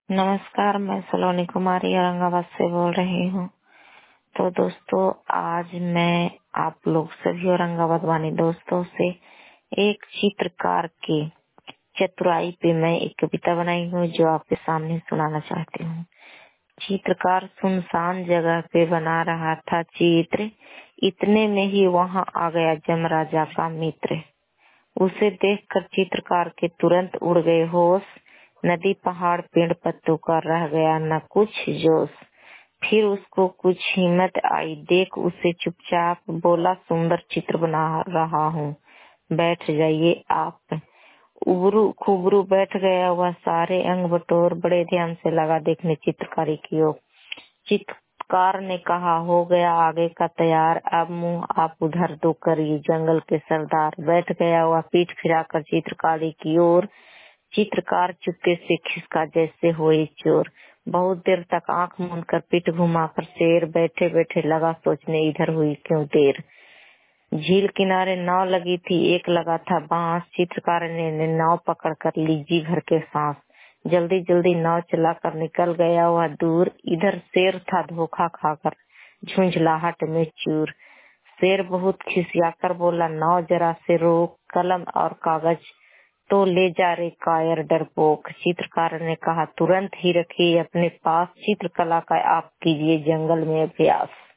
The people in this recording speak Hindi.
नमस्कार, मैं सलोनी कुमारी औरंगाबाद से बोल रही हूँ। तो दोस्तों, आज मैं आप लोग सभी औरंगाबाद वाले दोस्तों से एक चित्रकार की चतुराई पे मैं एक कविता बनाई हूँ जो आपके सामने सुनाना चाहती हूँ। चित्रकार सुनसान जगह पे बना रहा था चित्र, इतने में ही वहाँ आ गया जमराजा का मित्र। उसे देखकर चित्रकार के तुरंत उड़ गए होश, नदी पहाड़ पेड़ पत्तों का रह गया न कुछ जोश। फिर उसको कुछ हिम्मत आई, देख उसे चुपचाप बोला, सुंदर चित्र बना रहा हूँ, बैठ जाइए आप। उबरू खुबरू बैठ गया वह, सारे अंग बटोर बड़े ध्यान से लगा देखने चित्रकारी की ओर। चित्रकार ने कहा, हो गया आगे का तैयार, अब मुंह आप उधर दो करिए जंगल के सरदार। बैठ गया वह पीठ फिराकर चित्रकारी की ओर, चित्रकार चुपके से खिसका जैसे हुए चोर। बहुत देर तक आंख मूंद कर पीठ घुमाकर शेर, बैठे बैठे लगा सोचने इधर हुई क्यों देर। झील किनारे नाव लगी थी, एक लगा था बांस, चित्रकार ने नाव पकड़ कर ली जी भर के सांस। जल्दी जल्दी नाव चलाकर निकल गया वह दूर, इधर शेर था धोखा खाकर झुंझलाहट में चूर। शेर बहुत खिसियाकर बोला, नाव जरा से रोक, कलम और कागज तो ले जा रे कायर डरपोक। चित्रकार ने कहा, तुरंत ही रखिए अपने पास, चित्रकला का आप कीजिए जंगल में अभ्यास।